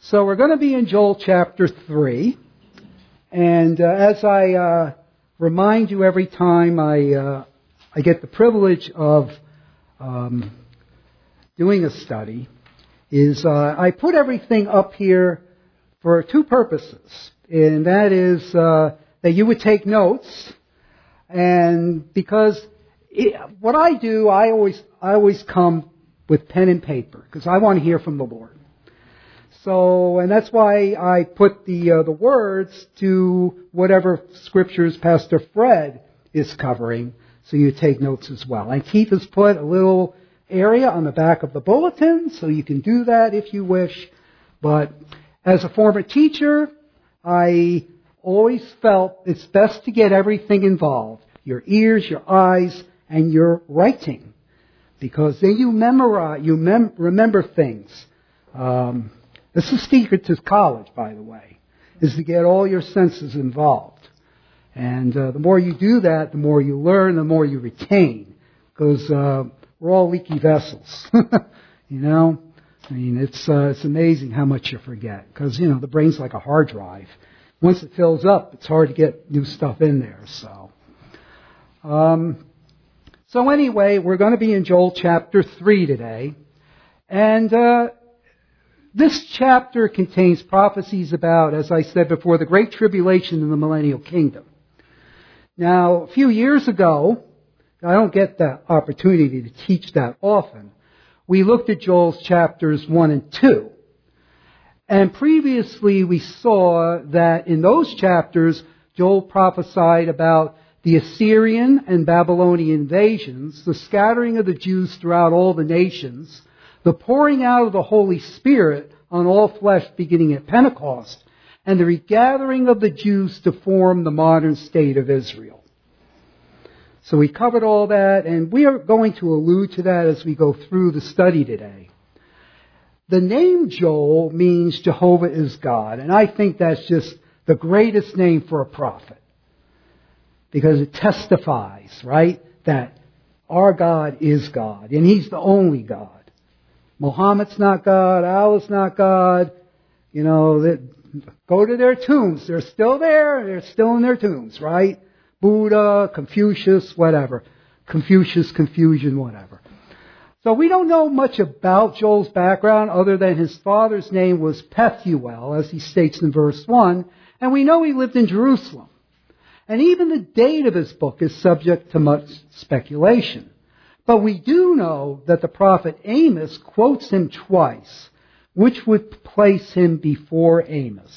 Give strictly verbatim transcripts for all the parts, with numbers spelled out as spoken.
So we're going to be in Joel chapter three. And uh, as I uh, remind you every time I uh, I get the privilege of um, doing a study, is uh, I put everything up here for two purposes. And that is uh, that you would take notes. And because it, what I do, I always I always come with pen and paper because I want to hear from the Lord. So, and that's why I put the uh, the words to whatever scriptures Pastor Fred is covering, so you take notes as well. And Keith has put a little area on the back of the bulletin, so you can do that if you wish. But as a former teacher, I always felt it's best to get everything involved: your ears, your eyes, and your writing, because then you memorize, you mem- remember things. Um, This is the secret to college, by the way, is to get all your senses involved. And uh, the more you do that, the more you learn, the more you retain. Because uh, we're all leaky vessels, you know? I mean, it's uh, it's amazing how much you forget. Because, you know, the brain's like a hard drive. Once it fills up, it's hard to get new stuff in there. So, um, so anyway, we're going to be in Joel chapter three today. And Uh, This chapter contains prophecies about, as I said before, the Great Tribulation in the Millennial Kingdom. Now, a few years ago, I don't get the opportunity to teach that often, we looked at Joel's chapters one and two. And previously we saw that in those chapters, Joel prophesied about the Assyrian and Babylonian invasions, the scattering of the Jews throughout all the nations, the pouring out of the Holy Spirit on all flesh beginning at Pentecost, and the regathering of the Jews to form the modern state of Israel. So we covered all that, and we are going to allude to that as we go through the study today. The name Joel means Jehovah is God, and I think that's just the greatest name for a prophet, because it testifies, right, that our God is God, and He's the only God. Muhammad's not God, Allah's not God. You know, they, go to their tombs. They're still there. They're still in their tombs, right? Buddha, Confucius, whatever. Confucius, confusion, whatever. So we don't know much about Joel's background other than his father's name was Pethuel, as he states in verse one. And we know he lived in Jerusalem. And even the date of his book is subject to much speculation. But we do know that the prophet Amos quotes him twice, which would place him before Amos.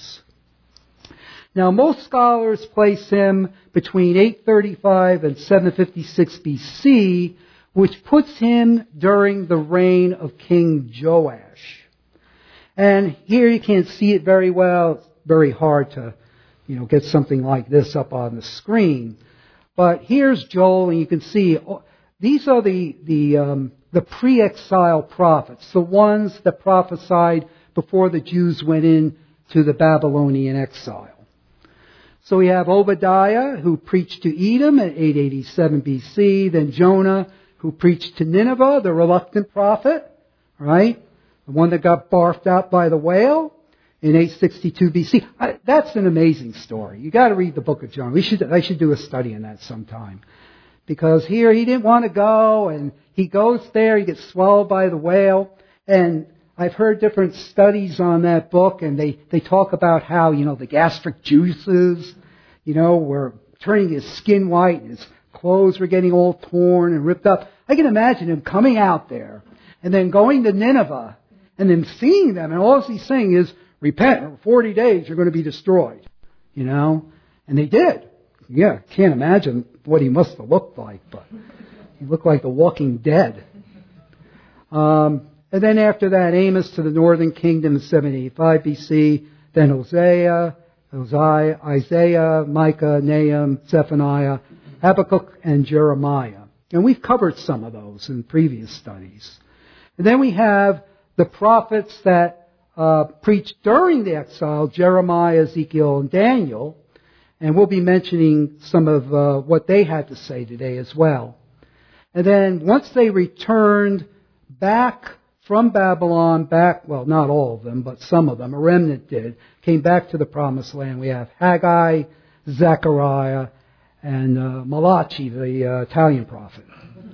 Now, most scholars place him between eight thirty-five and seven fifty-six B C, which puts him during the reign of King Joash. And here you can't see it very well. It's very hard to, you know, get something like this up on the screen. But here's Joel, and you can see these are the the um, the pre-exile prophets, the ones that prophesied before the Jews went into the Babylonian exile. So we have Obadiah, who preached to Edom at eight eighty-seven B C, then Jonah, who preached to Nineveh, the reluctant prophet, right? The one that got barfed out by the whale in eight sixty-two B C. I, that's an amazing story. You got to read the book of Jonah. We should I should do a study on that sometime. Because here he didn't want to go, and he goes there, he gets swallowed by the whale. And I've heard different studies on that book, and they, they talk about how, you know, the gastric juices, you know, were turning his skin white, and his clothes were getting all torn and ripped up. I can imagine him coming out there, and then going to Nineveh, and then seeing them, and all he's saying is, repent, or forty days you're going to be destroyed, you know. And they did. Yeah, can't imagine what he must have looked like, but he looked like the Walking Dead. Um, and then after that, Amos to the northern kingdom in seven eighty-five B C, then Hosea, Hosea, Isaiah, Micah, Nahum, Zephaniah, Habakkuk, and Jeremiah. And we've covered some of those in previous studies. And then we have the prophets that uh, preached during the exile, Jeremiah, Ezekiel, and Daniel. And we'll be mentioning some of uh, what they had to say today as well. And then once they returned back from Babylon back, well, not all of them, but some of them, a remnant did, came back to the Promised Land. We have Haggai, Zechariah, and uh, Malachi, the uh, Italian prophet.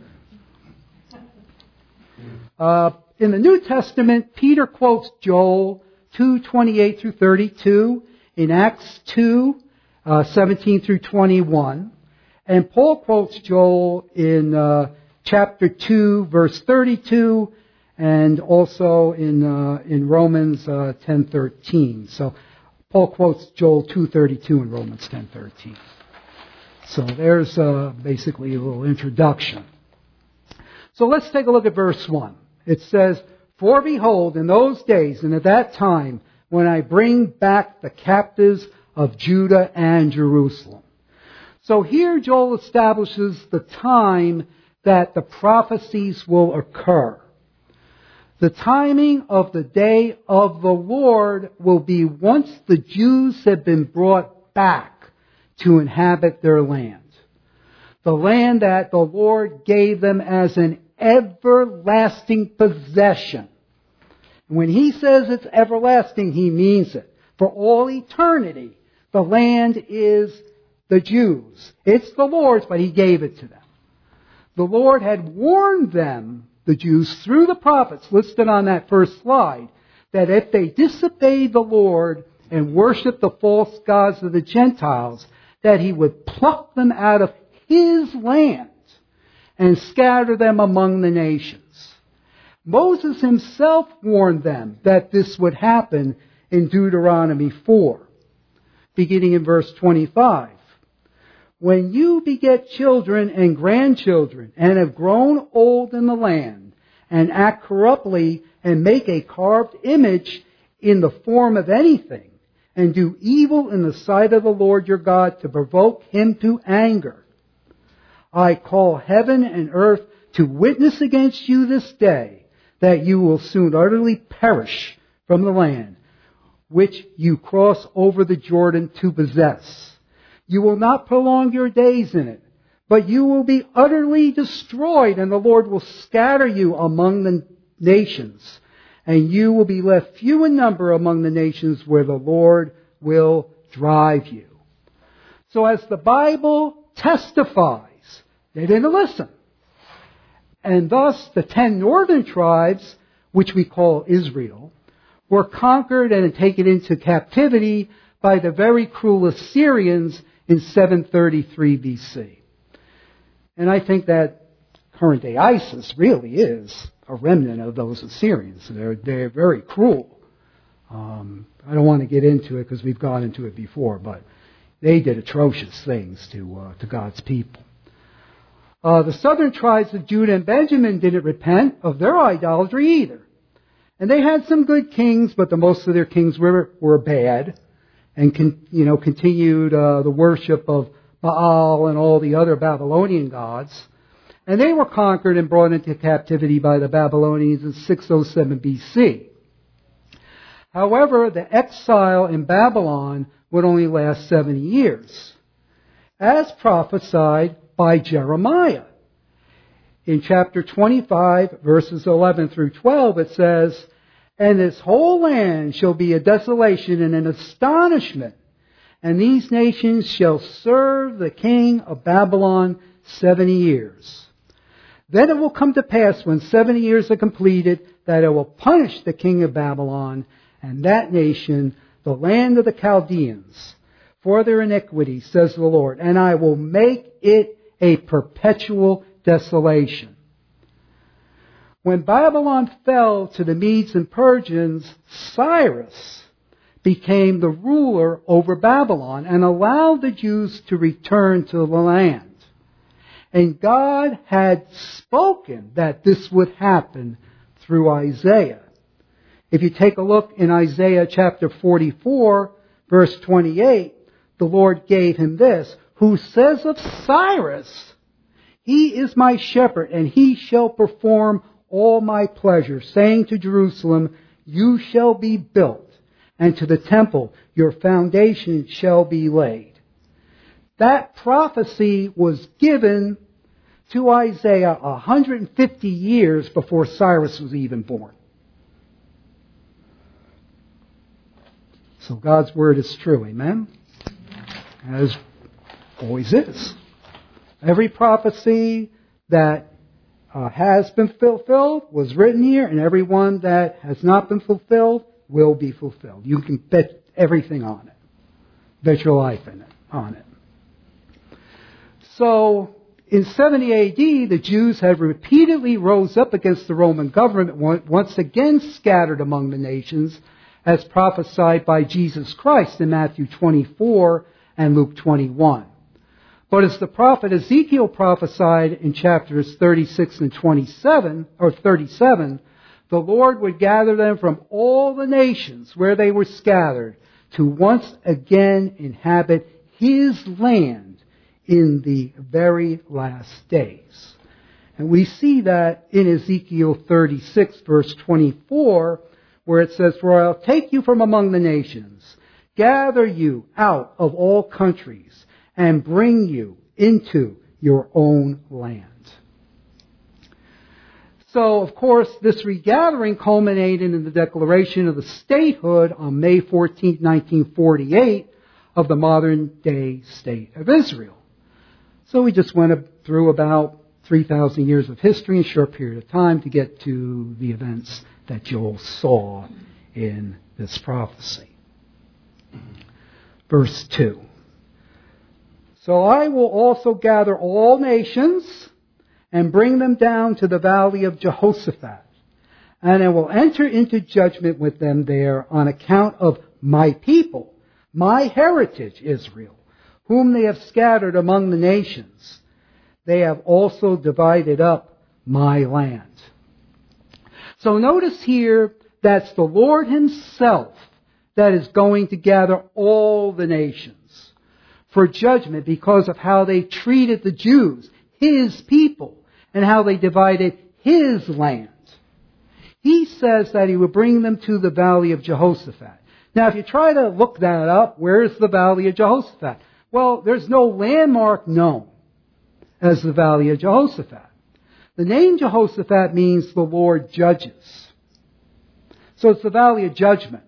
Uh, in the New Testament, Peter quotes Joel two twenty-eight through thirty-two, in Acts two, uh, seventeen through twenty-one, and Paul quotes Joel in uh, chapter two, verse thirty-two, and also in uh, in Romans uh, ten thirteen. So Paul quotes Joel two thirty-two in Romans ten thirteen. So there's uh, basically a little introduction. So let's take a look at verse one. It says, "For behold, in those days and at that time, when I bring back the captives of Judah and Jerusalem." So here Joel establishes the time that the prophecies will occur. The timing of the day of the Lord will be once the Jews have been brought back to inhabit their land. The land that the Lord gave them as an everlasting possession. When he says it's everlasting, he means it. For all eternity, the land is the Jews. It's the Lord's, but he gave it to them. The Lord had warned them, the Jews, through the prophets listed on that first slide, that if they disobeyed the Lord and worshiped the false gods of the Gentiles, that he would pluck them out of his land and scatter them among the nations. Moses himself warned them that this would happen in Deuteronomy four, beginning in verse twenty-five. "When you beget children and grandchildren and have grown old in the land and act corruptly and make a carved image in the form of anything and do evil in the sight of the Lord your God to provoke him to anger, I call heaven and earth to witness against you this day that you will soon utterly perish from the land which you cross over the Jordan to possess. You will not prolong your days in it, but you will be utterly destroyed, and the Lord will scatter you among the nations, and you will be left few in number among the nations where the Lord will drive you." So as the Bible testifies, they didn't listen. And thus the ten northern tribes, which we call Israel, were conquered and taken into captivity by the very cruel Assyrians in seven thirty-three B C. And I think that current day ISIS really is a remnant of those Assyrians. They're, they're very cruel. Um, I don't want to get into it because we've gone into it before, but they did atrocious things to uh, to God's people. Uh, the southern tribes of Judah and Benjamin didn't repent of their idolatry either. And they had some good kings, but the most of their kings were, were bad and con, you know continued uh, the worship of Baal and all the other Babylonian gods. And they were conquered and brought into captivity by the Babylonians in six oh seven B C. However, the exile in Babylon would only last seventy years, as prophesied by Jeremiah. In chapter twenty-five, verses eleven through twelve, it says, "And this whole land shall be a desolation and an astonishment, and these nations shall serve the king of Babylon seventy years. Then it will come to pass, when seventy years are completed, that I will punish the king of Babylon and that nation, the land of the Chaldeans, for their iniquity, says the Lord, and I will make it a perpetual desolation." When Babylon fell to the Medes and Persians, Cyrus became the ruler over Babylon and allowed the Jews to return to the land. And God had spoken that this would happen through Isaiah. If you take a look in Isaiah chapter forty-four, verse twenty-eight, the Lord gave him this, "Who says of Cyrus, he is my shepherd, and he shall perform all my pleasure, saying to Jerusalem, you shall be built, and to the temple, your foundation shall be laid." That prophecy was given to Isaiah one hundred fifty years before Cyrus was even born. So God's word is true. Amen? As always is. Every prophecy that uh, has been fulfilled was written here, and every one that has not been fulfilled will be fulfilled. You can bet everything on it. Bet your life in it, on it. So, in seventy A D, the Jews had repeatedly rose up against the Roman government, once again scattered among the nations, as prophesied by Jesus Christ in Matthew twenty-four and Luke twenty-one. But as the prophet Ezekiel prophesied in chapters thirty-six and twenty-seven, or thirty-seven, the Lord would gather them from all the nations where they were scattered to once again inhabit His land in the very last days. And we see that in Ezekiel thirty-six, verse twenty-four, where it says, "For I'll take you from among the nations, gather you out of all countries, and bring you into your own land." So, of course, this regathering culminated in the declaration of the statehood on May fourteenth, nineteen forty-eight, of the modern-day state of Israel. So we just went through about three thousand years of history in a short period of time to get to the events that Joel saw in this prophecy. Verse two. "So I will also gather all nations and bring them down to the valley of Jehoshaphat, and I will enter into judgment with them there on account of my people, my heritage Israel, whom they have scattered among the nations. They have also divided up my land." So notice here that's the Lord Himself that is going to gather all the nations for judgment because of how they treated the Jews, His people, and how they divided His land. He says that He will bring them to the valley of Jehoshaphat. Now, if you try to look that up, where is the valley of Jehoshaphat? Well, there's no landmark known as the valley of Jehoshaphat. The name Jehoshaphat means the Lord judges. So it's the valley of judgment.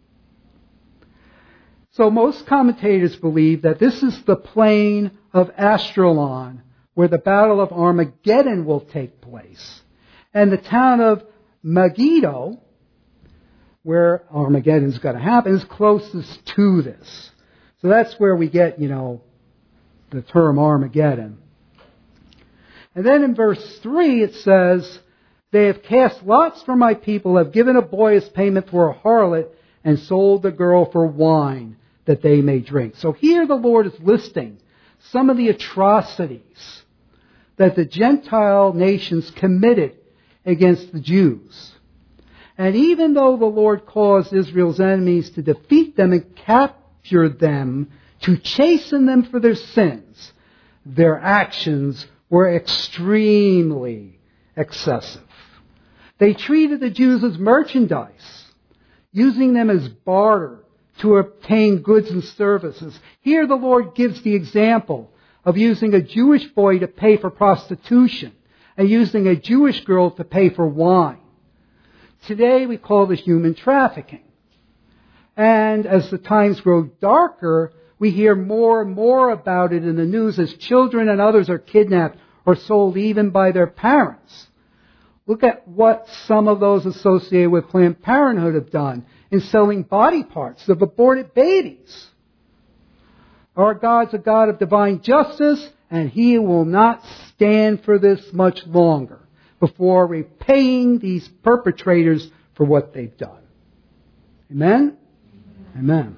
So most commentators believe that this is the plain of Ashkelon, where the Battle of Armageddon will take place. And the town of Megiddo, where Armageddon's going to happen, is closest to this. So that's where we get, you know, the term Armageddon. And then in verse three it says, "They have cast lots for my people, have given a boy as payment for a harlot, and sold the girl for wine, that they may drink." So here the Lord is listing some of the atrocities that the Gentile nations committed against the Jews. And even though the Lord caused Israel's enemies to defeat them and capture them, to chasten them for their sins, their actions were extremely excessive. They treated the Jews as merchandise, using them as barter to obtain goods and services. Here the Lord gives the example of using a Jewish boy to pay for prostitution and using a Jewish girl to pay for wine. Today we call this human trafficking. And as the times grow darker, we hear more and more about it in the news as children and others are kidnapped or sold even by their parents. Look at what some of those associated with Planned Parenthood have done in selling body parts of aborted babies. Our God's a God of divine justice, and He will not stand for this much longer before repaying these perpetrators for what they've done. Amen? Amen.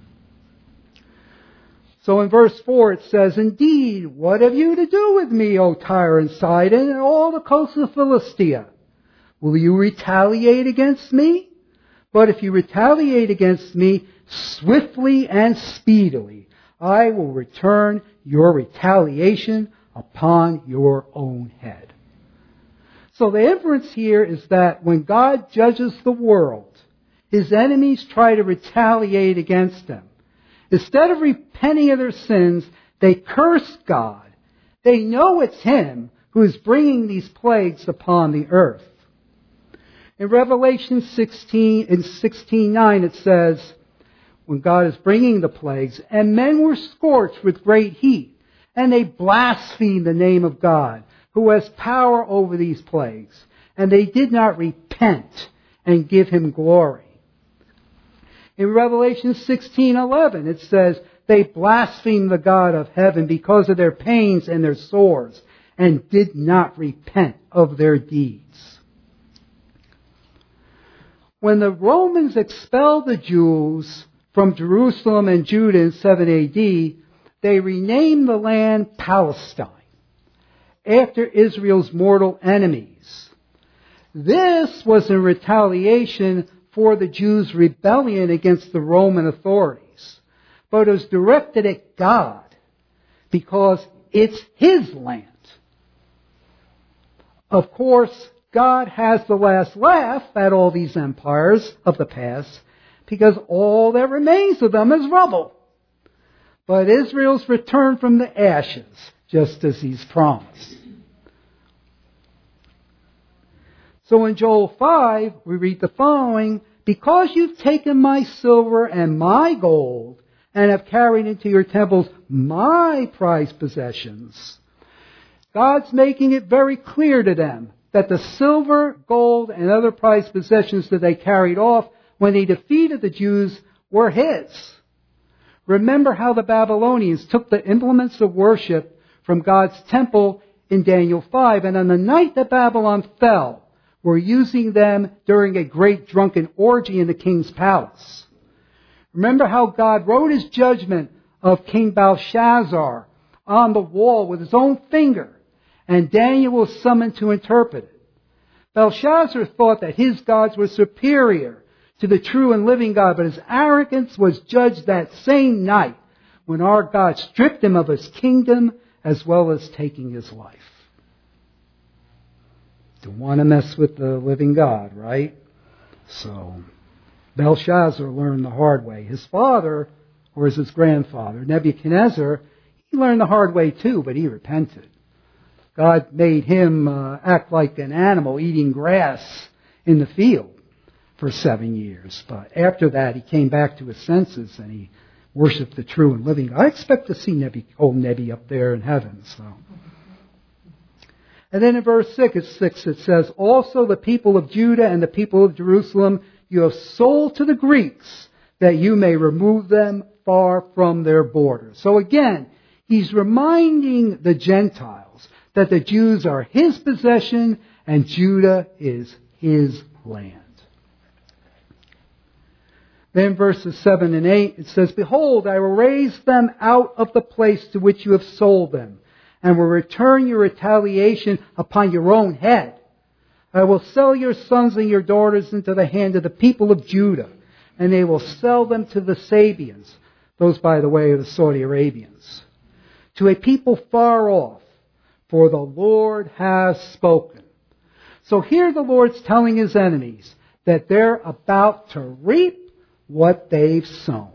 So in verse four it says, "Indeed, what have you to do with me, O Tyre and Sidon, and all the coasts of Philistia? Will you retaliate against me? But if you retaliate against me swiftly and speedily, I will return your retaliation upon your own head." So the inference here is that when God judges the world, His enemies try to retaliate against Him. Instead of repenting of their sins, they curse God. They know it's Him who is bringing these plagues upon the earth. In Revelation sixteen, in sixteen nine, it says, when God is bringing the plagues, and men were scorched with great heat, and they blasphemed the name of God, who has power over these plagues, and they did not repent and give him glory. In Revelation sixteen eleven, it says, they blasphemed the God of heaven because of their pains and their sores, and did not repent of their deeds. When the Romans expelled the Jews from Jerusalem and Judah in seven A D, they renamed the land Palestine, after Israel's mortal enemies. This was in retaliation for the Jews' rebellion against the Roman authorities. But it was directed at God because it's His land. Of course, God has the last laugh at all these empires of the past because all that remains of them is rubble. But Israel's returned from the ashes, just as He's promised. So in Joel five, we read the following, because you've taken my silver and my gold and have carried into your temples my prized possessions. God's making it very clear to them that the silver, gold, and other prized possessions that they carried off when they defeated the Jews were His. Remember how the Babylonians took the implements of worship from God's temple in Daniel five, and on the night that Babylon fell, were using them during a great drunken orgy in the king's palace. Remember how God wrote His judgment of King Belshazzar on the wall with His own finger, and Daniel was summoned to interpret it. Belshazzar thought that his gods were superior to the true and living God, but his arrogance was judged that same night when our God stripped him of his kingdom as well as taking his life. Don't want to mess with the living God, right? So, Belshazzar learned the hard way. His father, or his grandfather, Nebuchadnezzar, he learned the hard way too, but he repented. God made him uh, act like an animal eating grass in the field for seven years. But after that, he came back to his senses and he worshiped the true and living God. I expect to see Nebi, old Nebi up there in heaven. So. And then in verse six, it says, also the people of Judah and the people of Jerusalem you have sold to the Greeks, that you may remove them far from their borders. So again, he's reminding the Gentiles that the Jews are His possession and Judah is His land. Then verses seven and eight, it says, behold, I will raise them out of the place to which you have sold them, and will return your retaliation upon your own head. I will sell your sons and your daughters into the hand of the people of Judah, and they will sell them to the Sabians, those, by the way, are the Saudi Arabians, to a people far off, for the Lord has spoken. So here the Lord's telling His enemies that they're about to reap what they've sown.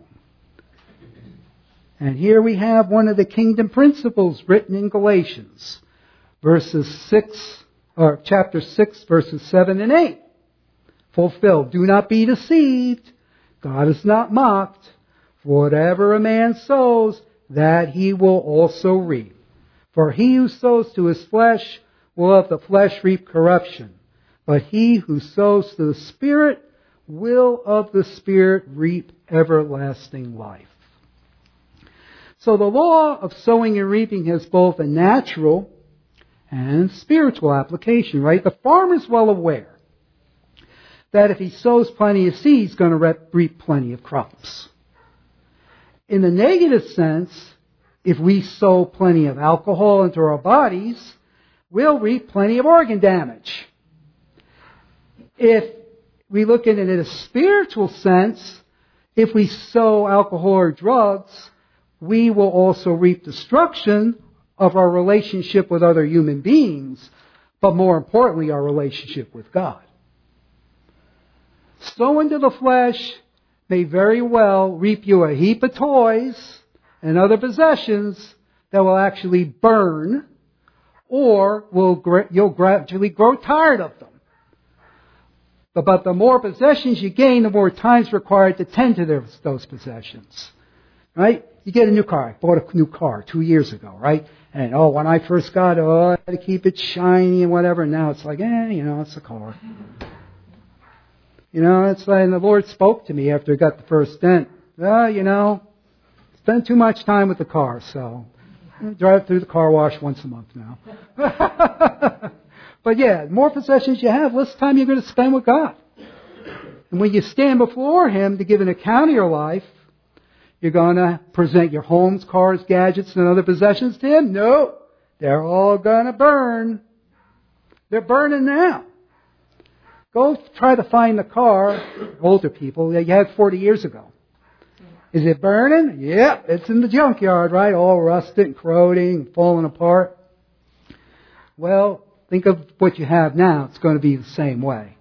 And here we have one of the kingdom principles written in Galatians, verses six, or chapter six, verses seven and eight. Fulfilled. Do not be deceived. God is not mocked. For whatever a man sows, that he will also reap. For he who sows to his flesh will of the flesh reap corruption. But he who sows to the Spirit will of the Spirit reap everlasting life. So the law of sowing and reaping has both a natural and spiritual application, right? The farmer's well aware that if he sows plenty of seed, he's going to reap plenty of crops. In the negative sense, if we sow plenty of alcohol into our bodies, we'll reap plenty of organ damage. If we look at it in a spiritual sense, if we sow alcohol or drugs, we will also reap destruction of our relationship with other human beings, but more importantly, our relationship with God. Sowing to the flesh may very well reap you a heap of toys and other possessions that will actually burn, or will you'll gradually grow tired of them. But, but the more possessions you gain, the more time's required to tend to those, those possessions. Right? You get a new car. I bought a new car two years ago, right? And, oh, when I first got it, oh, I had to keep it shiny and whatever. And now it's like, eh, you know, it's a car. You know, it's like, and the Lord spoke to me after I got the first dent. Well, you know, spend too much time with the car, so I drive through the car wash once a month now. But yeah, the more possessions you have, less time you're going to spend with God. And when you stand before Him to give an account of your life, you're going to present your homes, cars, gadgets, and other possessions to Him? No. They're all going to burn. They're burning now. Go try to find the car, older people, that you had forty years ago. Is it burning? Yep, it's in the junkyard, right? All rusted and corroding, falling apart. Well, think of what you have now. It's going to be the same way.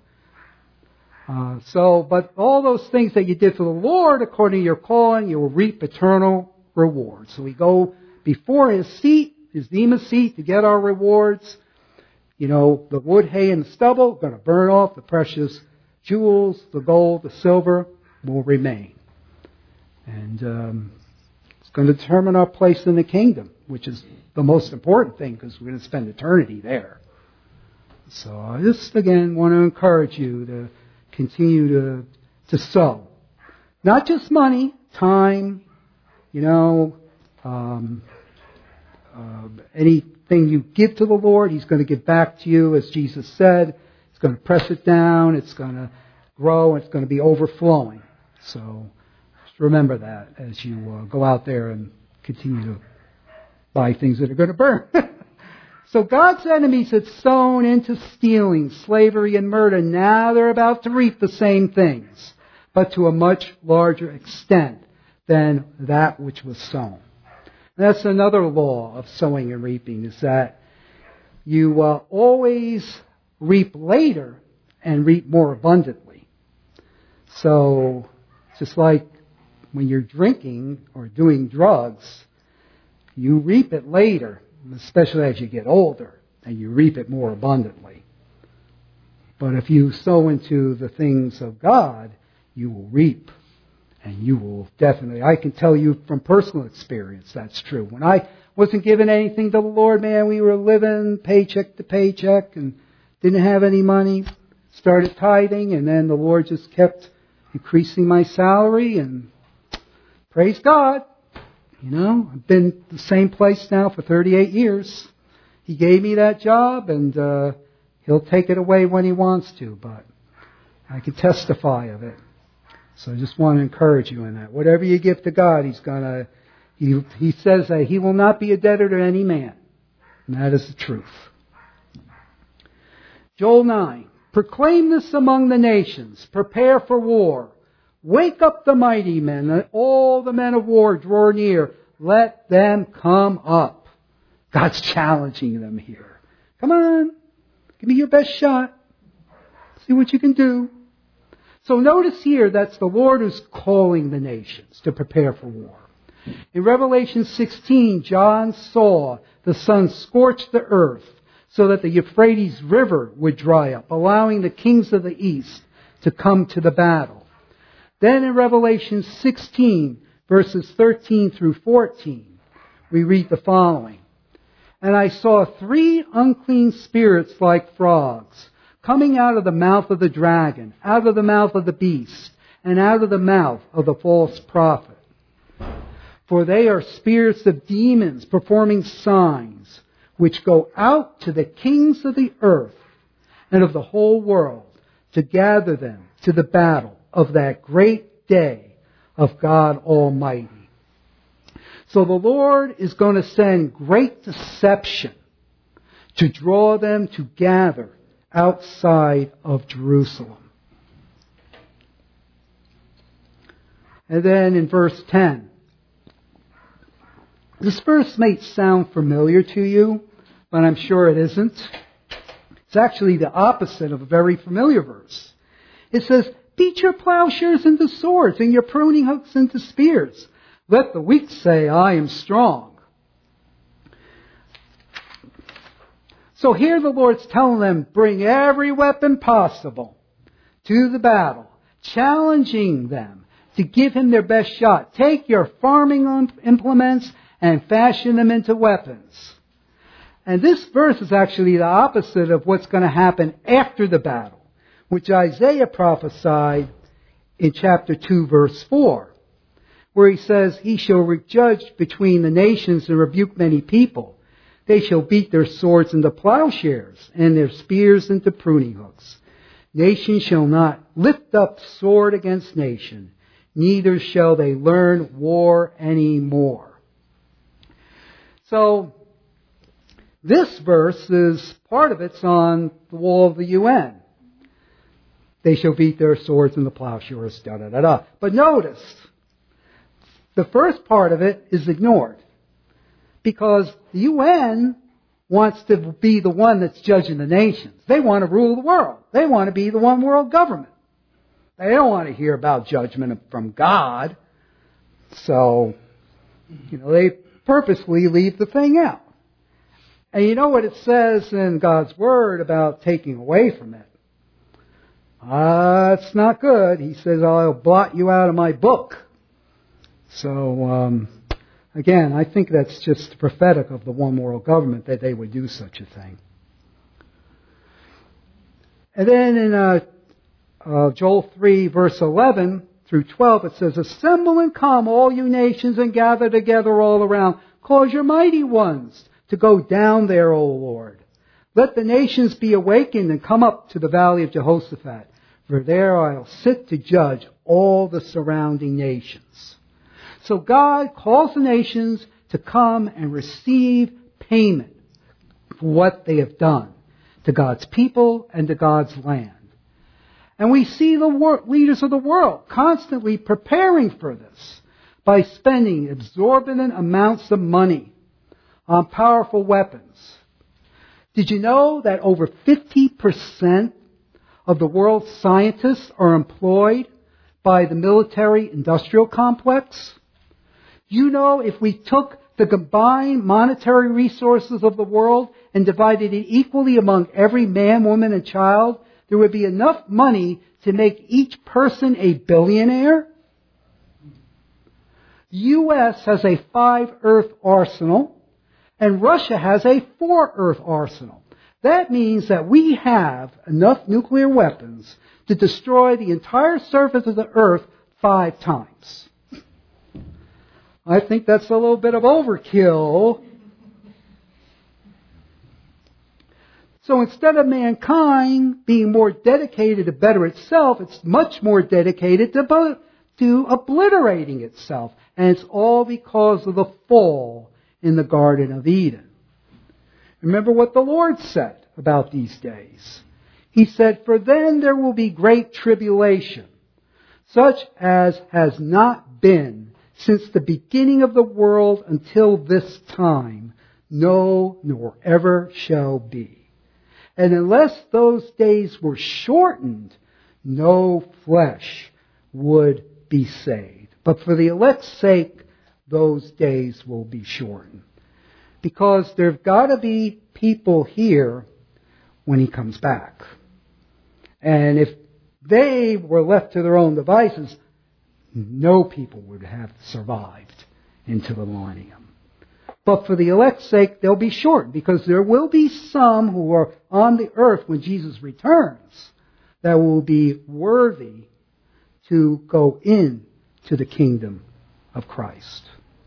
Uh, so, but all those things that you did for the Lord, according to your calling, you will reap eternal rewards. So we go before His seat, His Bema seat, to get our rewards. You know, the wood, hay, and the stubble going to burn off. The precious jewels, the gold, the silver will remain. And um, it's going to determine our place in the kingdom, which is the most important thing because we're going to spend eternity there. So I just, again, want to encourage you to continue to to sow. Not just money, time, you know, um, uh, anything you give to the Lord, He's going to give back to you, as Jesus said. He's going to press it down, it's going to grow, it's going to be overflowing. So remember that as you uh, go out there and continue to buy things that are going to burn. So God's enemies had sown into stealing, slavery, and murder. Now they're about to reap the same things, but to a much larger extent than that which was sown. And that's another law of sowing and reaping, is that you uh, always reap later and reap more abundantly. So just like when you're drinking or doing drugs, you reap it later, especially as you get older, and you reap it more abundantly. But if you sow into the things of God, you will reap, and you will definitely, I can tell you from personal experience, that's true. When I wasn't giving anything to the Lord, man, we were living paycheck to paycheck and didn't have any money, started tithing, and then the Lord just kept increasing my salary, and praise God. You know, I've been in the same place now for thirty-eight years. He gave me that job, and uh, He'll take it away when He wants to, but I can testify of it. So I just want to encourage you in that. Whatever you give to God, He's going to, he, he says that He will not be a debtor to any man. And that is the truth. Joel nine. Proclaim this among the nations. Prepare for war. Wake up the mighty men, and all the men of war draw near. Let them come up. God's challenging them here. Come on. Give me your best shot. See what you can do. So notice here that's the Lord who's calling the nations to prepare for war. In Revelation sixteen, John saw the sun scorch the earth so that the Euphrates River would dry up, allowing the kings of the east to come to the battle. Then in Revelation sixteen, verses thirteen through fourteen, we read the following. And I saw three unclean spirits like frogs coming out of the mouth of the dragon, out of the mouth of the beast, and out of the mouth of the false prophet. For they are spirits of demons performing signs, which go out to the kings of the earth and of the whole world to gather them to the battle of that great day of God Almighty. So the Lord is going to send great deception to draw them to gather outside of Jerusalem. And then in verse ten, this verse may sound familiar to you, but I'm sure it isn't. It's actually the opposite of a very familiar verse. It says, beat your plowshares into swords and your pruning hooks into spears. Let the weak say, I am strong. So here the Lord's telling them, bring every weapon possible to the battle, challenging them to give him their best shot. Take your farming implements and fashion them into weapons. And this verse is actually the opposite of what's going to happen after the battle, which Isaiah prophesied in chapter two, verse four, where he says, he shall judge between the nations and rebuke many people. They shall beat their swords into plowshares and their spears into pruning hooks. Nation shall not lift up sword against nation, neither shall they learn war any more. So, this verse is, part of it's on the wall of the U N. They shall beat their swords in the plowshares, da da da da. But notice, the first part of it is ignored. Because the U N wants to be the one that's judging the nations. They want to rule the world. They want to be the one world government. They don't want to hear about judgment from God. So, you know, they purposely leave the thing out. And you know what it says in God's Word about taking away from it? Ah, uh, it's not good. He says, I'll blot you out of my book. So, um, again, I think that's just prophetic of the one world government that they would do such a thing. And then in uh, uh, Joel three, verse eleven through twelve, it says, assemble and come, all you nations, and gather together all around. Cause your mighty ones to go down there, O Lord. Let the nations be awakened and come up to the valley of Jehoshaphat, for there I'll sit to judge all the surrounding nations. So God calls the nations to come and receive payment for what they have done to God's people and to God's land. And we see the wor- leaders of the world constantly preparing for this by spending exorbitant amounts of money on powerful weapons. Did you know that over fifty percent of the world's scientists are employed by the military-industrial complex? You know, if we took the combined monetary resources of the world and divided it equally among every man, woman, and child, there would be enough money to make each person a billionaire. The U S has a five-Earth arsenal, and Russia has a four-Earth arsenal. That means that we have enough nuclear weapons to destroy the entire surface of the Earth five times. I think that's a little bit of overkill. So instead of mankind being more dedicated to better itself, it's much more dedicated to, to obliterating itself. And it's all because of the fall in the Garden of Eden. Remember what the Lord said about these days. He said, for then there will be great tribulation, such as has not been since the beginning of the world until this time, no, nor ever shall be. And unless those days were shortened, no flesh would be saved. But for the elect's sake, those days will be shortened. Because there've got to be people here when He comes back. And if they were left to their own devices, no people would have survived into the millennium. But for the elect's sake, they'll be short, because there will be some who are on the earth when Jesus returns that will be worthy to go in to the kingdom of Christ.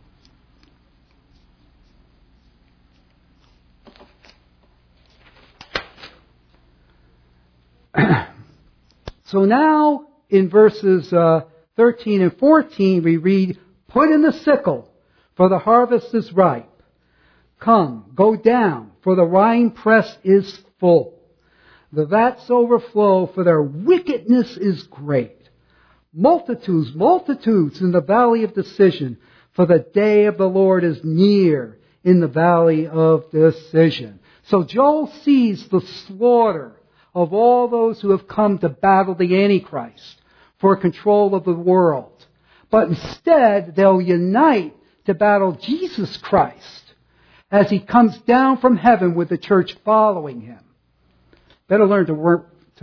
So now in verses uh, thirteen and fourteen we read, put in the sickle, for the harvest is ripe. Come, go down, for the winepress is full. The vats overflow, for their wickedness is great. Multitudes, multitudes in the valley of decision, for the day of the Lord is near in the valley of decision. So Joel sees the slaughter of all those who have come to battle the Antichrist for control of the world. But instead, they'll unite to battle Jesus Christ as He comes down from heaven with the church following Him. Better learn to, work, to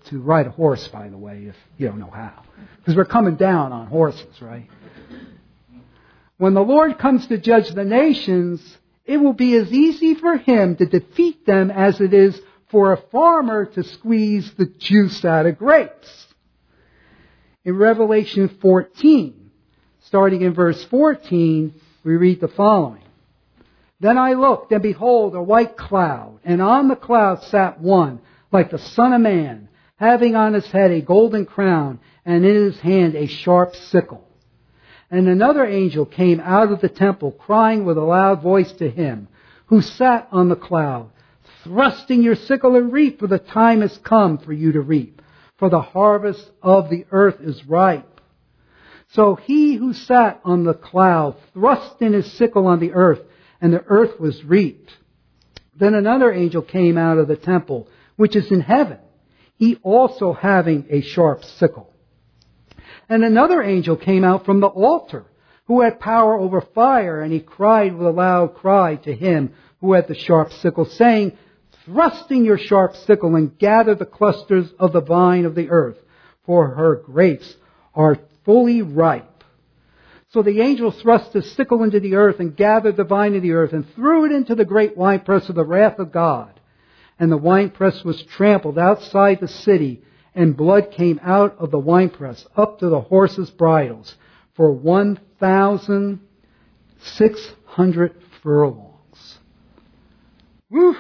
to ride a horse, by the way, if you don't know how. Because we're coming down on horses, right? When the Lord comes to judge the nations, it will be as easy for Him to defeat them as it is for a farmer to squeeze the juice out of grapes. In Revelation fourteen, starting in verse fourteen, we read the following. Then I looked, and behold, a white cloud, and on the cloud sat one, like the Son of Man, having on his head a golden crown, and in his hand a sharp sickle. And another angel came out of the temple, crying with a loud voice to him, who sat on the cloud, thrusting your sickle and reap, for the time has come for you to reap, for the harvest of the earth is ripe. So he who sat on the cloud thrust in his sickle on the earth, and the earth was reaped. Then another angel came out of the temple, which is in heaven, he also having a sharp sickle. And another angel came out from the altar, who had power over fire, and he cried with a loud cry to him who had the sharp sickle, saying, thrust in your sharp sickle and gather the clusters of the vine of the earth, for her grapes are fully ripe. So the angel thrust his sickle into the earth and gathered the vine of the earth and threw it into the great winepress of the wrath of God. And the winepress was trampled outside the city, and blood came out of the winepress up to the horses' bridles for one thousand six hundred furlongs. Woo!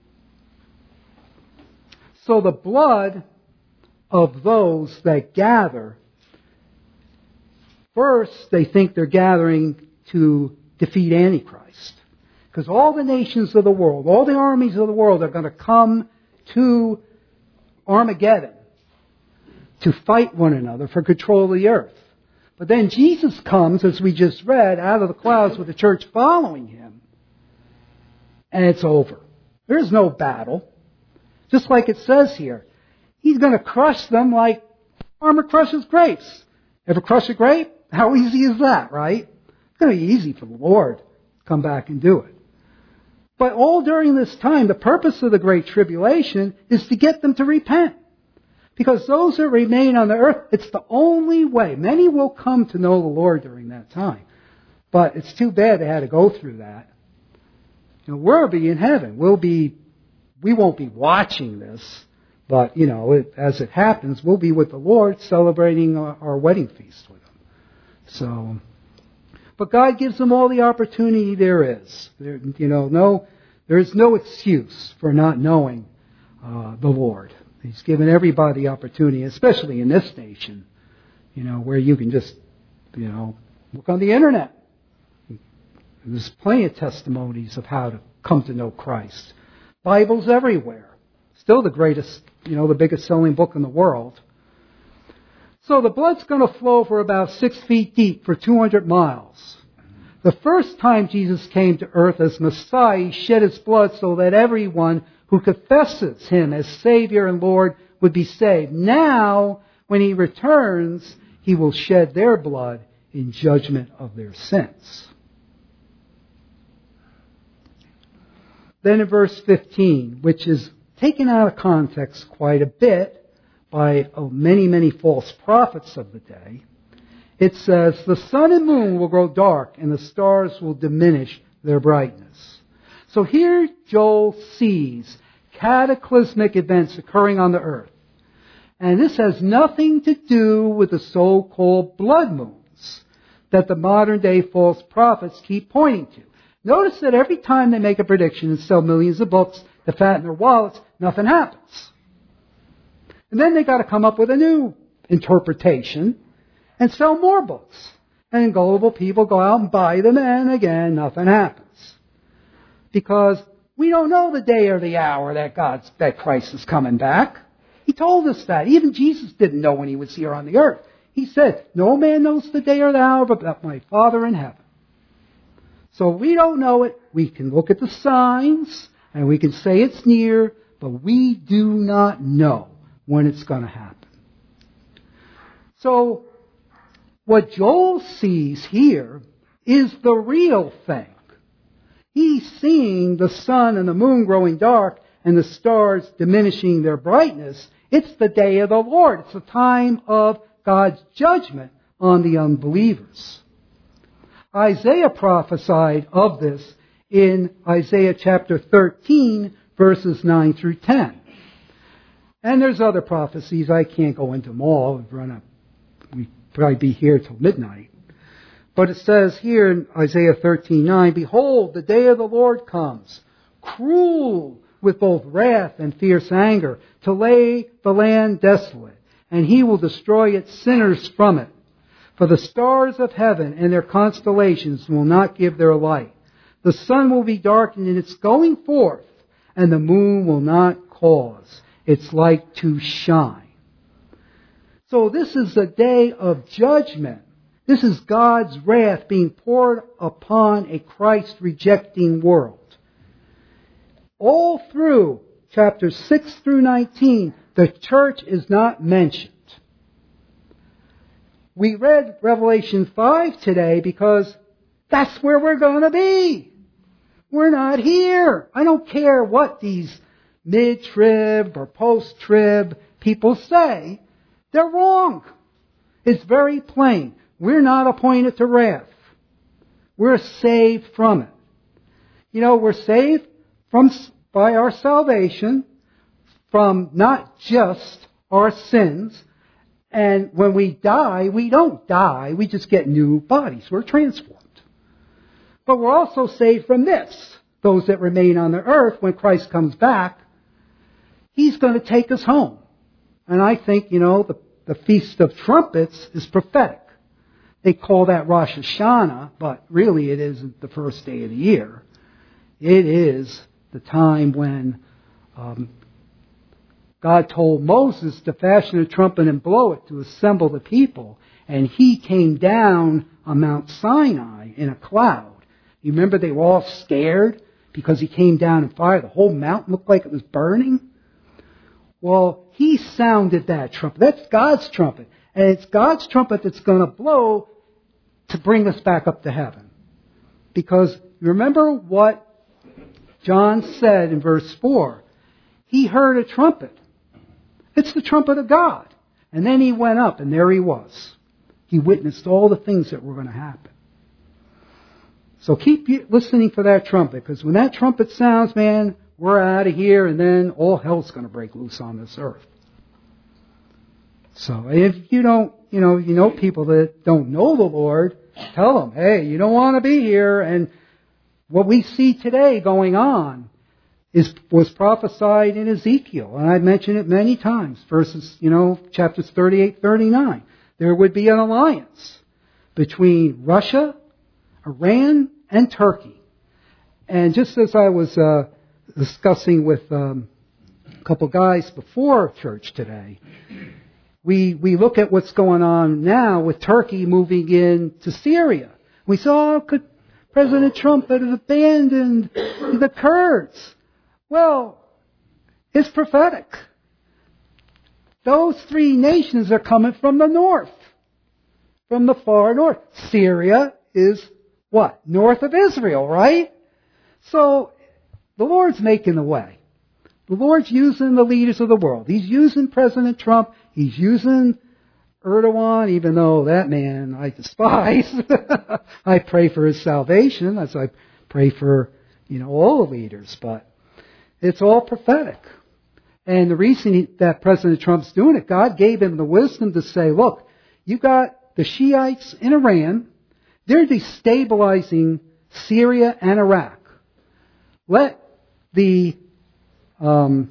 So the blood of those that gather, first, they think they're gathering to defeat Antichrist. Because all the nations of the world, all the armies of the world are going to come to Armageddon to fight one another for control of the earth. But then Jesus comes, as we just read, out of the clouds with the church following Him. And it's over. There's no battle. Just like it says here. He's going to crush them like farmer crushes grapes. Ever crush a grape? How easy is that, right? It's going to be easy for the Lord to come back and do it. But all during this time, the purpose of the Great Tribulation is to get them to repent. Because those that remain on the earth, it's the only way. Many will come to know the Lord during that time. But it's too bad they had to go through that. You know, we'll be in heaven. We'll be, we won't be watching this. But, you know, it, as it happens, we'll be with the Lord celebrating our, our wedding feast with Him. So, but God gives them all the opportunity there is. There, you know, no, there is no excuse for not knowing uh, the Lord. He's given everybody opportunity, especially in this nation, you know, where you can just, you know, look on the internet. There's plenty of testimonies of how to come to know Christ. Bibles everywhere. Still the greatest, you know, the biggest selling book in the world. So the blood's going to flow for about six feet deep for two hundred miles. The first time Jesus came to earth as Messiah, He shed His blood so that everyone who confesses Him as Savior and Lord would be saved. Now, when He returns, He will shed their blood in judgment of their sins. Then in verse fifteen, which is taken out of context quite a bit by oh, many, many false prophets of the day, it says, the sun and moon will grow dark and the stars will diminish their brightness. So here Joel sees cataclysmic events occurring on the earth. And this has nothing to do with the so-called blood moons that the modern day false prophets keep pointing to. Notice that every time they make a prediction and sell millions of books to fatten their wallets, nothing happens. And then they got to come up with a new interpretation and sell more books. And gullible people go out and buy them, and again, nothing happens. Because we don't know the day or the hour that God's, that Christ is coming back. He told us that. Even Jesus didn't know when He was here on the earth. He said, no man knows the day or the hour but my Father in heaven. So we don't know it. We can look at the signs and we can say it's near, but we do not know when it's going to happen. So what Joel sees here is the real thing. He's seeing the sun and the moon growing dark and the stars diminishing their brightness It's the day of the Lord. It's the time of God's judgment on the unbelievers. Isaiah prophesied of this in Isaiah chapter thirteen, verses nine through ten. And there's other prophecies. I can't go into them all. We'd run up. We'd probably be here till midnight. But it says here in Isaiah thirteen nine, "Behold, the day of the Lord comes, cruel with both wrath and fierce anger, to lay the land desolate, and he will destroy its sinners from it. For the stars of heaven and their constellations will not give their light. The sun will be darkened in its going forth, and the moon will not cause its light to shine." So this is a day of judgment. This is God's wrath being poured upon a Christ-rejecting world. All through chapters six through nineteen, the church is not mentioned. We read Revelation five today because that's where we're going to be. We're not here. I don't care what these mid-trib or post-trib people say. They're wrong. It's very plain. We're not appointed to wrath. We're saved from it. You know, we're saved from by our salvation from not just our sins. And when we die, we don't die. We just get new bodies. We're transformed. But we're also saved from this. Those that remain on the earth, when Christ comes back, He's going to take us home. And I think, you know, the, the Feast of Trumpets is prophetic. They call that Rosh Hashanah, but really it isn't the first day of the year. It is the time when um, God told Moses to fashion a trumpet and blow it to assemble the people. And He came down on Mount Sinai in a cloud. You remember they were all scared because He came down in fire. The whole mountain looked like it was burning. Well, He sounded that trumpet. That's God's trumpet. And it's God's trumpet that's going to blow to bring us back up to heaven. Because remember what John said in verse four. He heard a trumpet. It's the trumpet of God. And then He went up, and there He was. He witnessed all the things that were going to happen. So keep listening for that trumpet, because when that trumpet sounds, man, we're out of here, and then all hell's going to break loose on this earth. So if you don't, you know, you know people that don't know the Lord, tell them, hey, you don't want to be here. And what we see today going on is was prophesied in Ezekiel, and I've mentioned it many times. Verses, you know, chapters thirty-eight, thirty-nine. There would be an alliance between Russia, Iran, and Turkey. And just as I was uh, discussing with um, a couple guys before church today, we we look at what's going on now with Turkey moving into Syria. We saw, oh, could President Trump have abandoned the Kurds? Well, it's prophetic. Those three nations are coming from the north, from the far north. Syria is what? North of Israel, right? So the Lord's making the way. The Lord's using the leaders of the world. He's using President Trump. He's using Erdogan, even though that man I despise. I pray for his salvation as I pray for, you know, all the leaders. But it's all prophetic. And the reason he, that President Trump's doing it, God gave him the wisdom to say, look, you got the Shiites in Iran. They're destabilizing Syria and Iraq. Let the, um,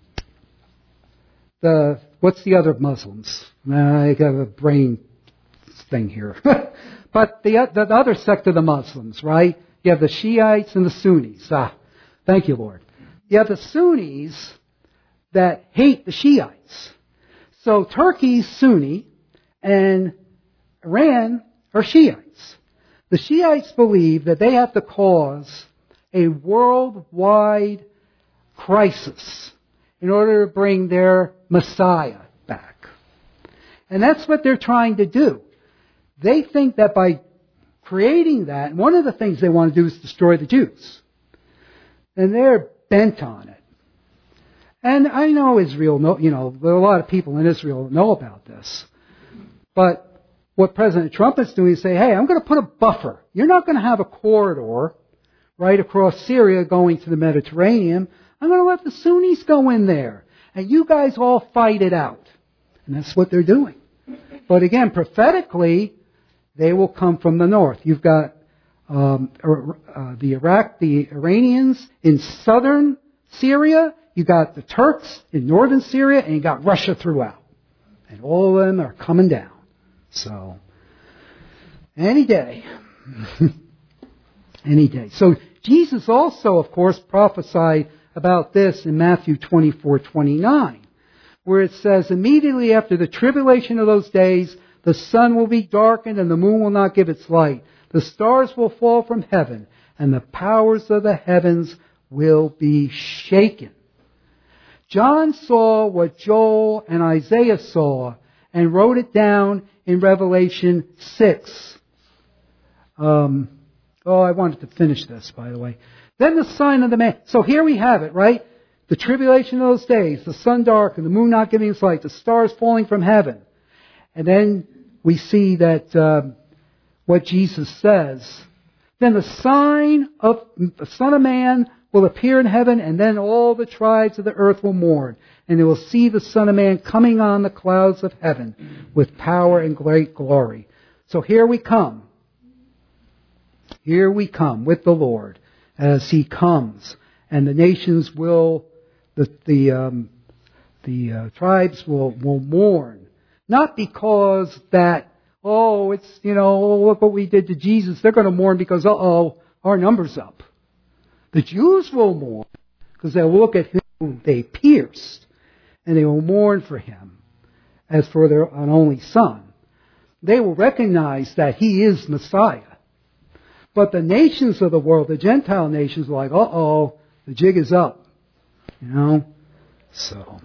the, what's the other Muslims? I got a brain thing here. But the, the other sect of the Muslims, right? You have the Shiites and the Sunnis. Ah, thank you, Lord. You have the Sunnis that hate the Shiites. So Turkey's Sunni and Iran are Shiites. The Shiites believe that they have to cause a worldwide crisis in order to bring their Messiah back. And that's what they're trying to do. They think that by creating that, one of the things they want to do is destroy the Jews. And they're bent on it. And I know Israel, know, you know, there are a lot of people in Israel that know about this. But what President Trump is doing is say, hey, I'm going to put a buffer. You're not going to have a corridor right across Syria going to the Mediterranean. I'm going to let the Sunnis go in there. And you guys all fight it out. And that's what they're doing. But again, prophetically, they will come from the north. You've got um, uh, the Iraq, the Iranians in southern Syria. You got the Turks in northern Syria, and you got Russia throughout. And all of them are coming down. So, any day. Any day. So, Jesus also, of course, prophesied about this in Matthew twenty-four twenty-nine, where it says, immediately after the tribulation of those days, the sun will be darkened and the moon will not give its light. The stars will fall from heaven, and the powers of the heavens will be shaken. John saw what Joel and Isaiah saw and wrote it down in Revelation six. Um, oh, I wanted to finish this, by the way. Then the sign of the man. So here we have it, right? The tribulation of those days, the sun dark and the moon not giving its light, the stars falling from heaven. And then we see that uh, what Jesus says. Then the sign of the Son of Man will appear in heaven, and then all the tribes of the earth will mourn. And they will see the Son of Man coming on the clouds of heaven with power and great glory. So here we come. Here we come with the Lord as He comes. And the nations will, the the, um, the uh, tribes will, will mourn. Not because that, oh, it's, you know, look what we did to Jesus. They're going to mourn because, uh-oh, our number's up. The Jews will mourn because they'll look at whom they pierced and they will mourn for Him as for their an only Son. They will recognize that He is Messiah. But the nations of the world, the Gentile nations, are like, uh-oh, the jig is up. You know? So.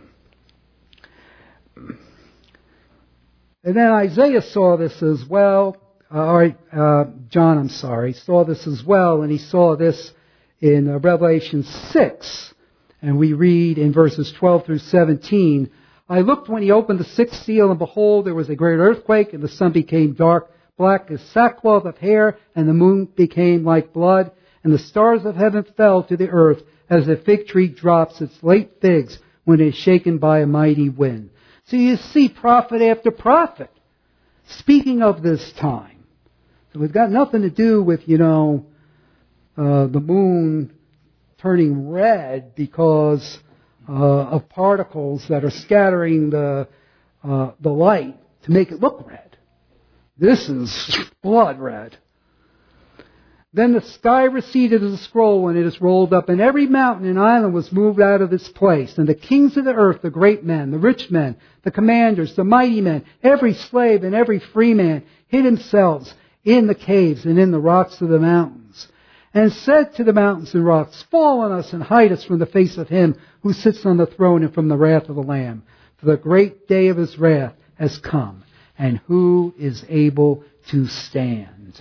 And then Isaiah saw this as well. Uh, or, uh, John, I'm sorry, saw this as well. And he saw this in uh, Revelation six. And we read in verses twelve through seventeen, I looked when He opened the sixth seal, and behold, there was a great earthquake, and the sun became dark, black as sackcloth of hair, and the moon became like blood, and the stars of heaven fell to the earth, as a fig tree drops its late figs when it is shaken by a mighty wind. So you see prophet after prophet speaking of this time. So it's got nothing to do with, you know, uh, the moon turning red because uh, of particles that are scattering the uh, the light to make it look red. This is blood red. Then the sky receded as a scroll when it is rolled up, and every mountain and island was moved out of its place. And the kings of the earth, the great men, the rich men, the commanders, the mighty men, every slave and every free man, hid themselves in the caves and in the rocks of the mountains, and said to the mountains and rocks, fall on us and hide us from the face of Him who sits on the throne and from the wrath of the Lamb. For the great day of His wrath has come, and who is able to stand?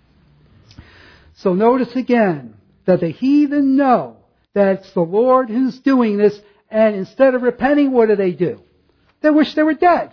So notice again that the heathen know that it's the Lord who's doing this, and instead of repenting, what do they do? They wish they were dead.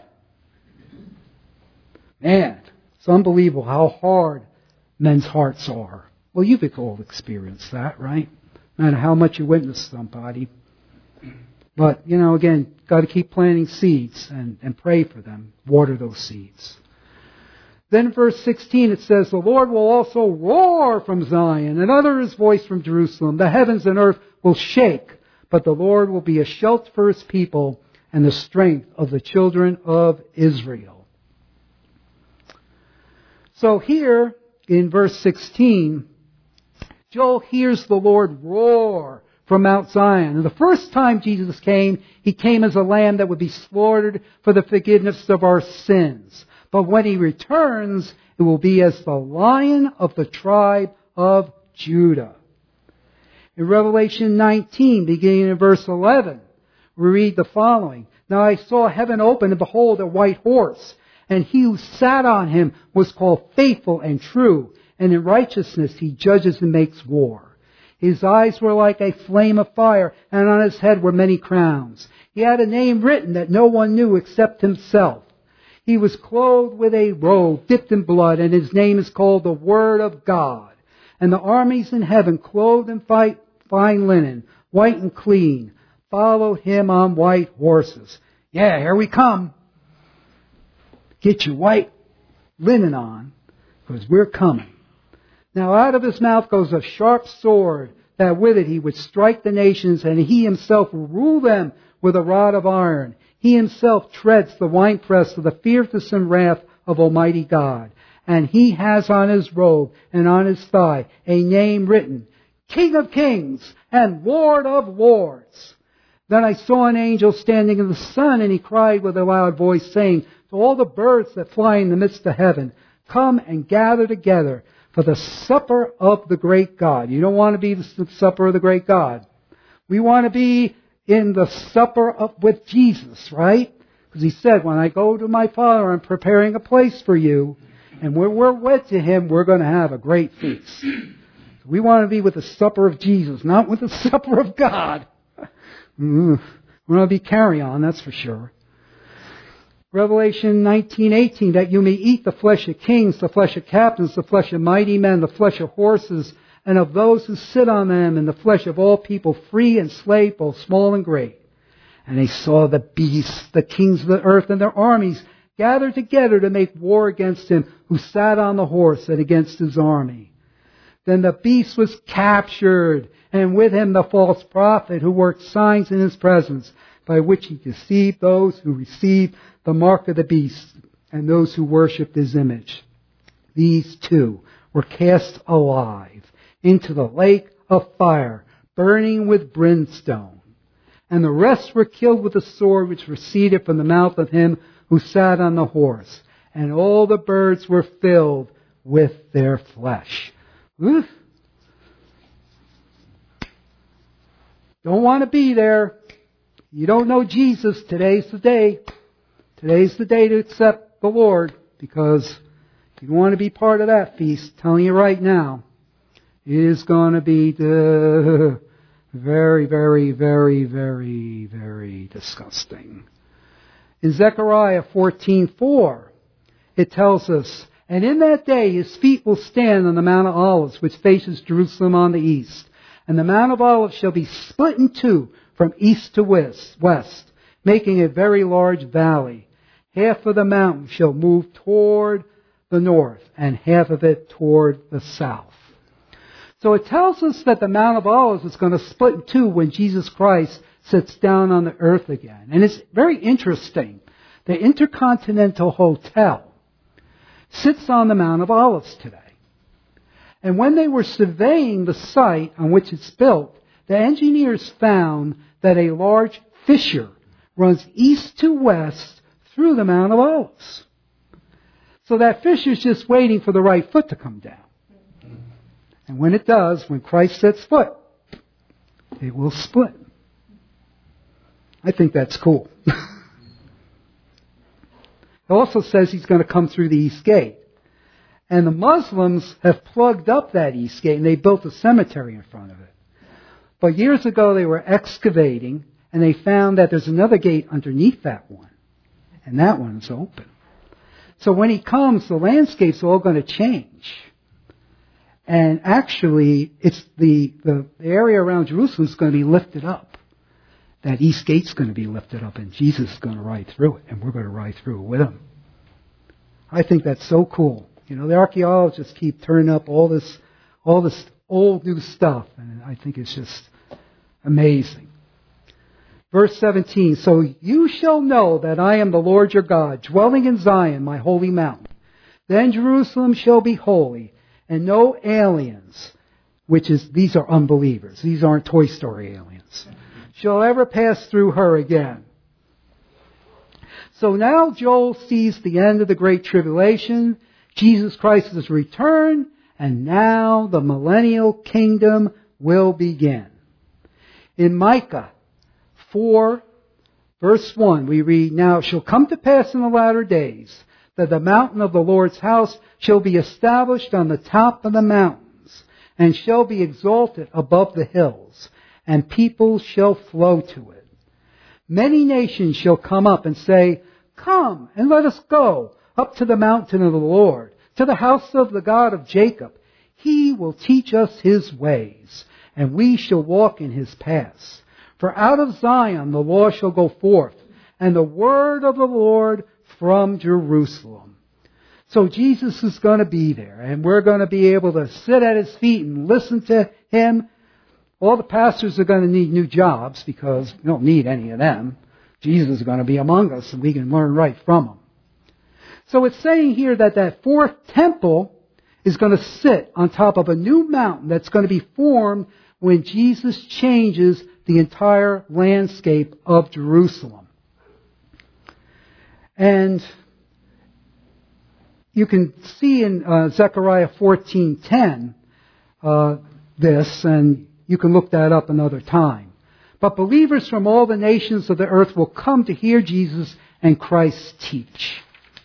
Man, it's unbelievable how hard men's hearts are. Well, you've all experienced that, right? No matter how much you witness somebody. But, you know, again, got to keep planting seeds and, and pray for them. Water those seeds. Then in verse sixteen it says, the Lord will also roar from Zion and utter His voice from Jerusalem. The heavens and earth will shake, but the Lord will be a shelter for His people and the strength of the children of Israel. So here in verse sixteen, Joel hears the Lord roar from Mount Zion. And the first time Jesus came, He came as a lamb that would be slaughtered for the forgiveness of our sins. But when He returns, it will be as the Lion of the tribe of Judah. In Revelation nineteen, beginning in verse eleven, we read the following. Now I saw heaven open, and behold, a white horse. And He who sat on him was called Faithful and True. And in righteousness He judges and makes war. His eyes were like a flame of fire, and on his head were many crowns. He had a name written that no one knew except himself. He was clothed with a robe dipped in blood, and his name is called the Word of God. And the armies in heaven, clothed in fine linen, white and clean, followed him on white horses. Yeah, here we come. Get your white linen on, because we're coming. Now out of his mouth goes a sharp sword, that with it he would strike the nations, and he himself will rule them with a rod of iron. He himself treads the winepress of the fierceness and wrath of Almighty God. And he has on his robe and on his thigh a name written, King of Kings and Lord of Lords. Then I saw an angel standing in the sun, and he cried with a loud voice, saying to all the birds that fly in the midst of heaven, come and gather together for the supper of the great God. You don't want to be the supper of the great God. We want to be in the supper of, with Jesus, right? Because he said, when I go to my Father, I'm preparing a place for you. And when we're wed to him, we're going to have a great feast. We want to be with the supper of Jesus, not with the supper of God. Mm, we want to be carry on, that's for sure. Revelation nineteen eighteen, that you may eat the flesh of kings, the flesh of captains, the flesh of mighty men, the flesh of horses, and of those who sit on them, and the flesh of all people, free and slave, both small and great. And they saw the beasts, the kings of the earth, and their armies gathered together to make war against him who sat on the horse and against his army. Then the beast was captured, and with him the false prophet who worked signs in his presence, by which he deceived those who received the mark of the beast and those who worshipped his image. These two were cast alive into the lake of fire, burning with brimstone. And the rest were killed with the sword which proceeded from the mouth of him who sat on the horse. And all the birds were filled with their flesh. Oof. Don't want to be there. You don't know Jesus. Today's the day. Today's the day to accept the Lord, because if you want to be part of that feast, telling you right now, it is going to be the very, very, very, very, very disgusting. In Zechariah fourteen four, it tells us, and in that day his feet will stand on the Mount of Olives, which faces Jerusalem on the east. And the Mount of Olives shall be split in two from east to west, west, making a very large valley. Half of the mountain shall move toward the north, and half of it toward the south. So it tells us that the Mount of Olives is going to split in two when Jesus Christ sits down on the earth again. And it's very interesting. The Intercontinental Hotel sits on the Mount of Olives today. And when they were surveying the site on which it's built, the engineers found that a large fissure runs east to west through the Mount of Olives. So that fissure is just waiting for the right foot to come down. And when it does, when Christ sets foot, it will split. I think that's cool. It also says he's going to come through the east gate. And the Muslims have plugged up that east gate, and they built a cemetery in front of it. But years ago they were excavating, and they found that there's another gate underneath that one. And that one is open. So when he comes, the landscape's all going to change. And actually, it's the, the area around Jerusalem is going to be lifted up. That east gate's going to be lifted up, and Jesus is going to ride through it, and we're going to ride through it with him. I think that's so cool. You know, the archaeologists keep turning up all this, all this old new stuff, and I think it's just amazing. Verse seventeen, so you shall know that I am the Lord your God, dwelling in Zion, my holy mountain. Then Jerusalem shall be holy, and no aliens, which is, these are unbelievers. These aren't Toy Story aliens, shall ever pass through her again. So now Joel sees the end of the Great Tribulation, Jesus Christ's return, and now the millennial kingdom will begin. In Micah four, verse one, we read, now it shall come to pass in the latter days that the mountain of the Lord's house shall be established on the top of the mountains, and shall be exalted above the hills, and people shall flow to it. Many nations shall come up and say, Come, and let us go up to the mountain of the Lord, to the house of the God of Jacob. He will teach us His ways, and we shall walk in His paths. For out of Zion the law shall go forth, and the word of the Lord from Jerusalem. So Jesus is going to be there, and we're going to be able to sit at His feet and listen to Him. All the pastors are going to need new jobs because we don't need any of them. Jesus is going to be among us, and we can learn right from Him. So it's saying here that that fourth temple is going to sit on top of a new mountain that's going to be formed when Jesus changes the entire landscape of Jerusalem. And you can see in uh, Zechariah fourteen ten uh, this, and you can look that up another time. But believers from all the nations of the earth will come to hear Jesus and Christ teach.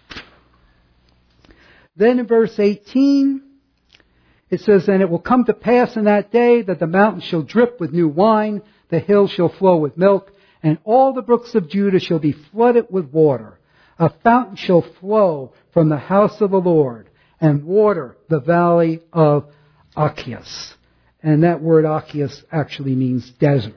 Then in verse eighteen, it says, And it will come to pass in that day that the mountains shall drip with new wine, the hills shall flow with milk, and all the brooks of Judah shall be flooded with water. A fountain shall flow from the house of the Lord, and water the valley of Achios. And that word Achios actually means desert.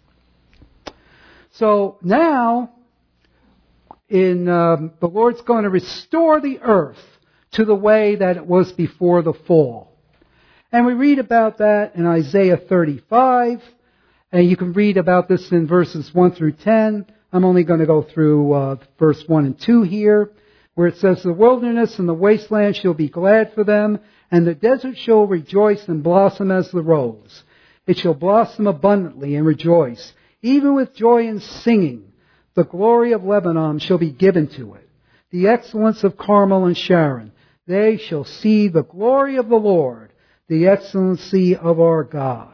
So now, in um, the Lord's going to restore the earth to the way that it was before the fall. And we read about that in Isaiah thirty-five. And you can read about this in verses one through ten. I'm only going to go through uh, verse one and two here, where it says, The wilderness and the wasteland shall be glad for them, and the desert shall rejoice and blossom as the rose. It shall blossom abundantly and rejoice, even with joy and singing. The glory of Lebanon shall be given to it, the excellence of Carmel and Sharon. They shall see the glory of the Lord, the excellency of our God.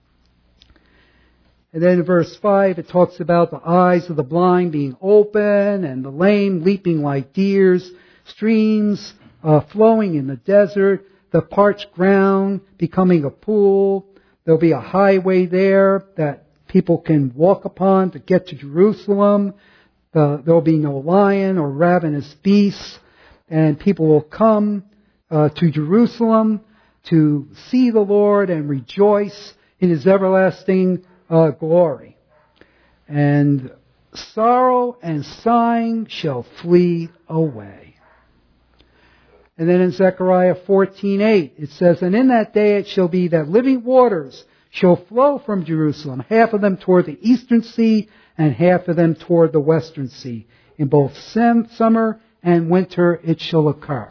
And then in verse five, it talks about the eyes of the blind being open and the lame leaping like deers, streams uh, flowing in the desert, the parched ground becoming a pool. There'll be a highway there that people can walk upon to get to Jerusalem. Uh, there'll be no lion or ravenous beasts, and people will come uh, to Jerusalem to see the Lord and rejoice in His everlasting Uh, glory. And sorrow and sighing shall flee away. And then in Zechariah fourteen eight, it says, And in that day it shall be that living waters shall flow from Jerusalem, half of them toward the eastern sea, and half of them toward the western sea. In both sem- summer and winter it shall occur.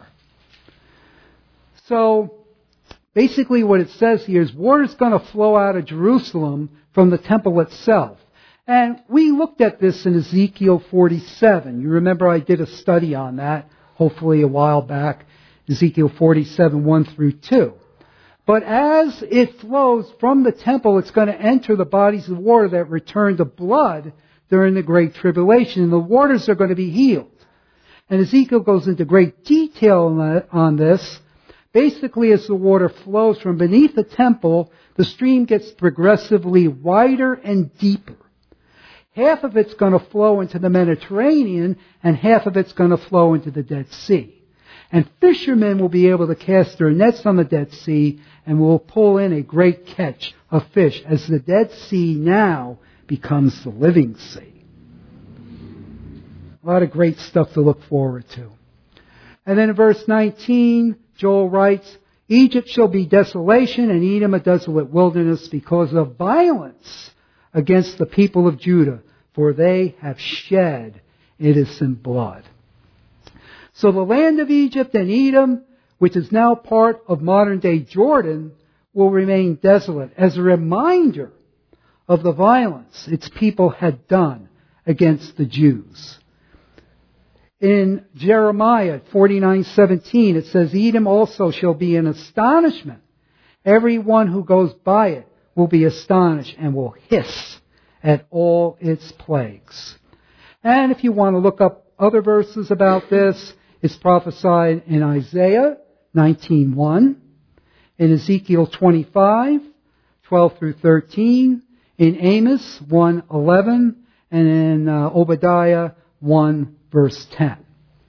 So, basically what it says here is water is going to flow out of Jerusalem from the temple itself. And we looked at this in Ezekiel forty-seven. You remember I did a study on that, hopefully a while back, Ezekiel forty-seven, one through two. But as it flows from the temple, it's going to enter the bodies of water that return to blood during the Great Tribulation. And the waters are going to be healed. And Ezekiel goes into great detail on this. Basically, as the water flows from beneath the temple, the stream gets progressively wider and deeper. Half of it's going to flow into the Mediterranean, and half of it's going to flow into the Dead Sea. And fishermen will be able to cast their nets on the Dead Sea, and will pull in a great catch of fish, as the Dead Sea now becomes the living sea. A lot of great stuff to look forward to. And then in verse nineteen, Joel writes, Egypt shall be desolation, and Edom a desolate wilderness, because of violence against the people of Judah, for they have shed innocent blood. So the land of Egypt and Edom, which is now part of modern-day Jordan, will remain desolate as a reminder of the violence its people had done against the Jews. In Jeremiah forty-nine seventeen, it says, Edom also shall be an astonishment. Everyone who goes by it will be astonished and will hiss at all its plagues. And if you want to look up other verses about this, it's prophesied in Isaiah nineteen one, in Ezekiel twenty-five, twelve through thirteen, in Amos one eleven, and in uh, Obadiah one, verse ten.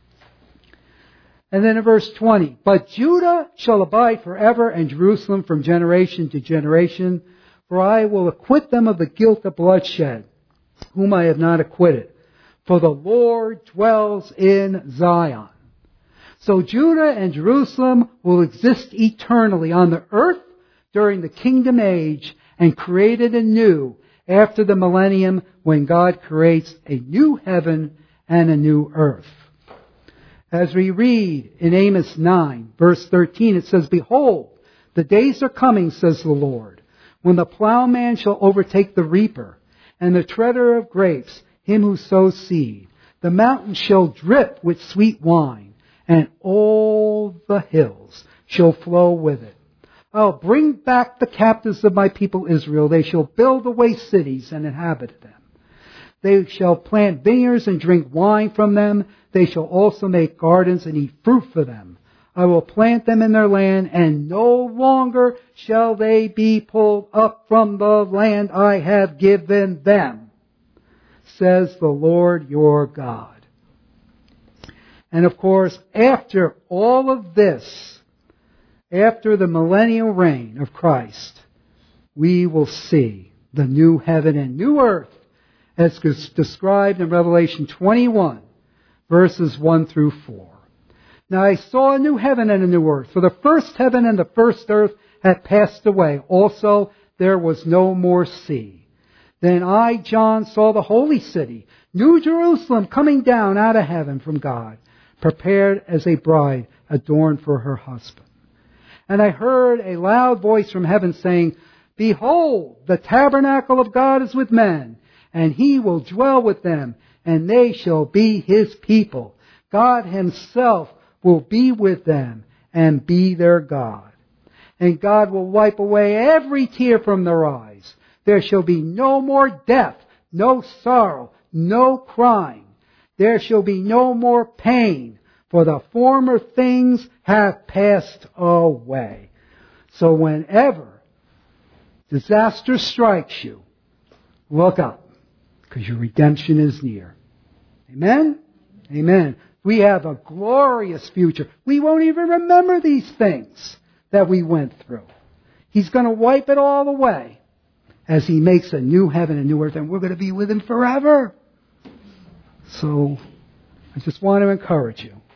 And then in verse twenty, but Judah shall abide forever, and Jerusalem from generation to generation, for I will acquit them of the guilt of bloodshed, whom I have not acquitted. For the Lord dwells in Zion. So Judah and Jerusalem will exist eternally on the earth during the kingdom age and created anew after the millennium when God creates a new heaven and a new earth. As we read in Amos nine, verse thirteen, it says, behold, the days are coming, says the Lord, when the plowman shall overtake the reaper, and the treader of grapes, him who sows seed. The mountains shall drip with sweet wine, and all the hills shall flow with it. I'll bring back the captives of my people Israel. They shall build away cities and inhabit them. They shall plant vineyards and drink wine from them. They shall also make gardens and eat fruit for them. I will plant them in their land, and no longer shall they be pulled up from the land I have given them, says the Lord your God. And of course, after all of this, after the millennial reign of Christ, we will see the new heaven and new earth as described in Revelation twenty-one, verses one through four. Now I saw a new heaven and a new earth, for the first heaven and the first earth had passed away. Also there was no more sea. Then I, John, saw the holy city, New Jerusalem, coming down out of heaven from God, prepared as a bride adorned for her husband. And I heard a loud voice from heaven saying, behold, the tabernacle of God is with men, and He will dwell with them, and they shall be His people. God Himself will be with them and be their God. And God will wipe away every tear from their eyes. There shall be no more death, no sorrow, no crying. There shall be no more pain, for the former things have passed away. So whenever disaster strikes you, look up, because your redemption is near. Amen? Amen. We have a glorious future. We won't even remember these things that we went through. He's going to wipe it all away as He makes a new heaven and new earth, and we're going to be with Him forever. So I just want to encourage you.